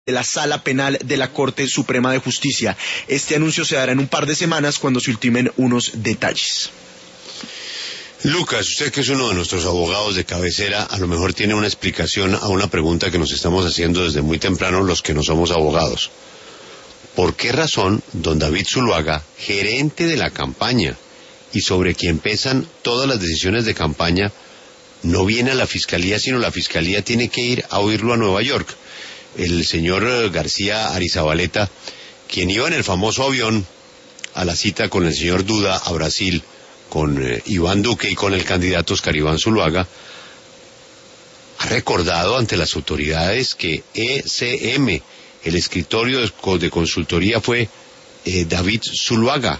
de la Sala Penal de la Corte Suprema de Justicia. Este anuncio se dará en un par de semanas cuando se ultimen unos detalles. Lucas, usted que es uno de nuestros abogados de cabecera, a lo mejor tiene una explicación a una pregunta que nos estamos haciendo desde muy temprano los que no somos abogados. ¿Por qué razón don David Zuluaga, gerente de la campaña y sobre quien pesan todas las decisiones de campaña, no viene a la fiscalía, sino la fiscalía tiene que ir a oírlo a Nueva York? El señor García Arizabaleta, quien iba en el famoso avión a la cita con el señor Duda a Brasil, con Iván Duque y con el candidato Oscar Iván Zuluaga, ha recordado ante las autoridades que ECM, el escritorio de consultoría, fue David Zuluaga,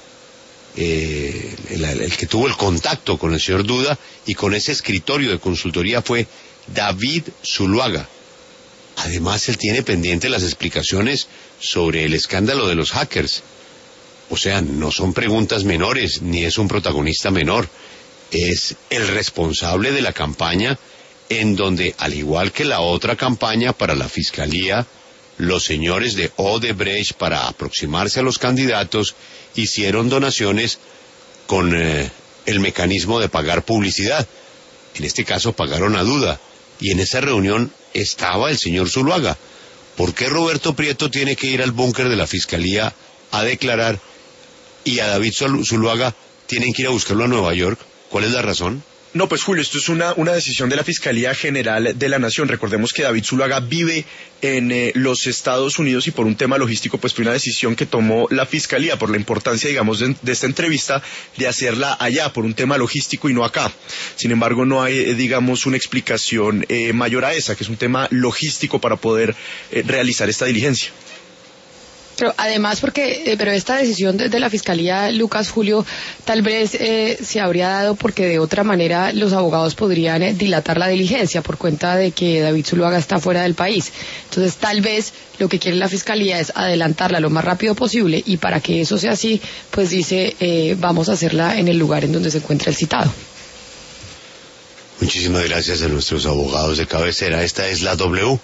el que tuvo el contacto con el señor Duda, y con ese escritorio de consultoría fue David Zuluaga. Además, él tiene pendiente las explicaciones sobre el escándalo de los hackers. O sea, no son preguntas menores, ni es un protagonista menor. Es el responsable de la campaña, en donde, al igual que la otra campaña para la fiscalía, los señores de Odebrecht, para aproximarse a los candidatos, hicieron donaciones con el mecanismo de pagar publicidad. En este caso pagaron a Duda, y en esa reunión estaba el señor Zuluaga. ¿Por qué Roberto Prieto tiene que ir al búnker de la fiscalía a declarar y a David Zuluaga tienen que ir a buscarlo a Nueva York? ¿Cuál es la razón? No, pues Julio, esto es una decisión de la Fiscalía General de la Nación. Recordemos que David Zuluaga vive en los Estados Unidos y por un tema logístico pues fue una decisión que tomó la Fiscalía por la importancia, digamos, de esta entrevista, de hacerla allá por un tema logístico y no acá. Sin embargo, no hay, digamos, una explicación mayor a esa, que es un tema logístico para poder realizar esta diligencia. Pero además pero esta decisión de la Fiscalía, Lucas, Julio, tal vez se habría dado porque de otra manera los abogados podrían dilatar la diligencia por cuenta de que David Zuluaga está fuera del país. Entonces tal vez lo que quiere la Fiscalía es adelantarla lo más rápido posible, y para que eso sea así, pues dice, vamos a hacerla en el lugar en donde se encuentra el citado. Muchísimas gracias a nuestros abogados de cabecera. Esta es la W.